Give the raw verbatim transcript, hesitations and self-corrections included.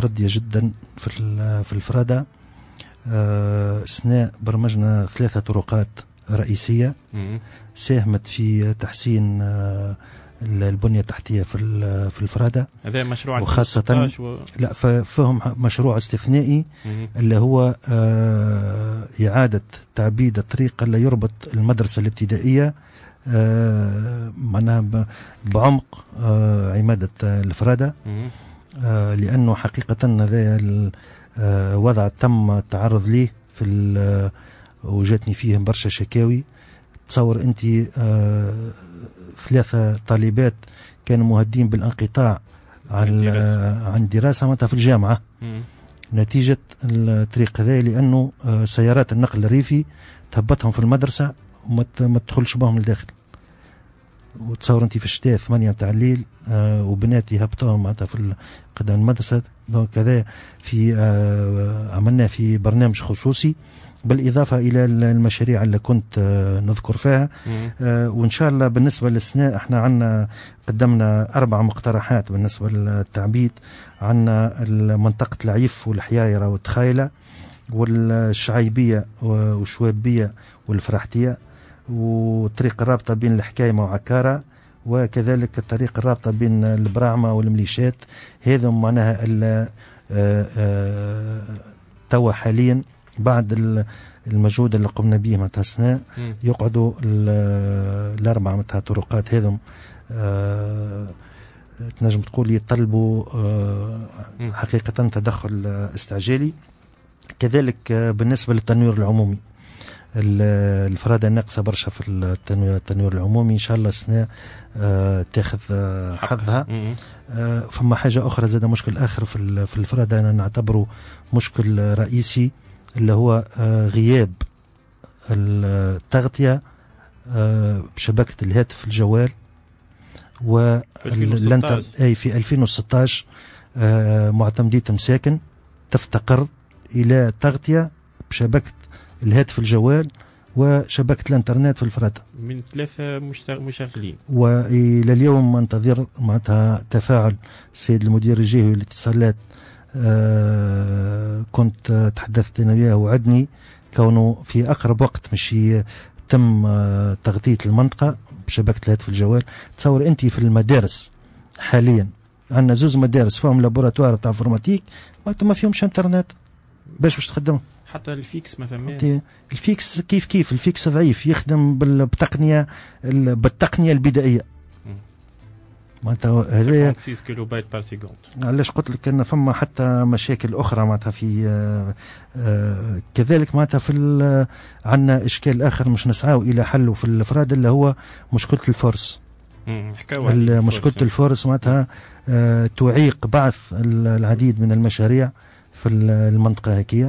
متردية جدا في في الفرادة. أثناء برمجنا ثلاثة طرقات رئيسية ساهمت في تحسين البنية التحتية في في الفرادة. هذا مشروع وخاصة و... لا فهم مشروع استثنائي اللي هو إعادة تعبيد الطريق اللي يربط المدرسة الابتدائية معناها بعمق عمادة الفرادة، لأنه حقيقة هذا الوضع تم التعرض ليه في وجاتني فيه برشا شكاوي. تصور أنت ثلاثة طالبات كانوا مهدين بالانقطاع عن عن دراسة متى في الجامعة مم. نتيجة الطريق هذا، لأنه سيارات النقل الريفي تهبطهم في المدرسة وما تدخلش بهم لداخل. وتصور انت في الشتاء ثمانية متاع الليل آه وبناتي هبطوهم معناتها في قدام المدرسة. دونك كذا في آه عملنا في برنامج خصوصي بالإضافة إلى المشاريع اللي كنت آه نذكر فيها. آه وإن شاء الله بالنسبة للسناء احنا عنا قدمنا أربع مقترحات بالنسبة للتعبيد. عنا منطقة العيف والحيايرة والتخايلة والشعيبية والشوابية والفرحتية، والطريق الرابطة بين الحكايمة وعكارة، وكذلك الطريق الرابطة بين البراعمة والمليشات. هذا معناها توا حاليا بعد المجهود اللي قمنا به مع تسناء يقعدوا الأربع متاع طرقات هذم تنجم تقول يطلبوا حقيقة تدخل استعجالي. كذلك بالنسبة للتنوير العمومي الفرادة ناقصة برشا في التنوير العمومي، إن شاء الله السنة آه تاخذ آه حظها. آه فما حاجة أخرى زاد مشكل آخر في في الفرادة أنا نعتبره مشكل رئيسي اللي هو آه غياب التغطية آه بشبكة الهاتف الجوال واللنتر أي في ألفين وستة آه معتمدية مساكن تفتقر إلى تغطية بشبكة الهاتف الجوال وشبكة الانترنت في الفرادة من ثلاثة مشغلين. وإلى اليوم انتظر معناتها تفاعل السيد المدير الجهوي للاتصالات. آه كنت تحدثت أنا وياه وعدني كونه في أقرب وقت مش تم آه تغطية المنطقة بشبكة الهاتف الجوال. تصور أنت في المدارس حاليا عندنا زوز مدارس فيهم لابوراتوار بتاع انفورماتيك ما فيهمش انترنت باش باش تخدم. حتى الفيكس ما فهمش. الفيكس كيف كيف الفيكس ضعيف يخدم بالتقنيه بالتقنيه البدائيه. معناتها هذايا ستة كيلو بايت بار سيكوند. علاش قلت لك ان فما حتى مشاكل اخرى معناتها في آآ آآ كذلك معناتها في عندنا اشكال اخر مش نسعاو الى حله في الافراد اللي هو مشكله الفرص. مشكله الفرص معناتها تعيق بعث العديد من المشاريع في المنطقه هكيه.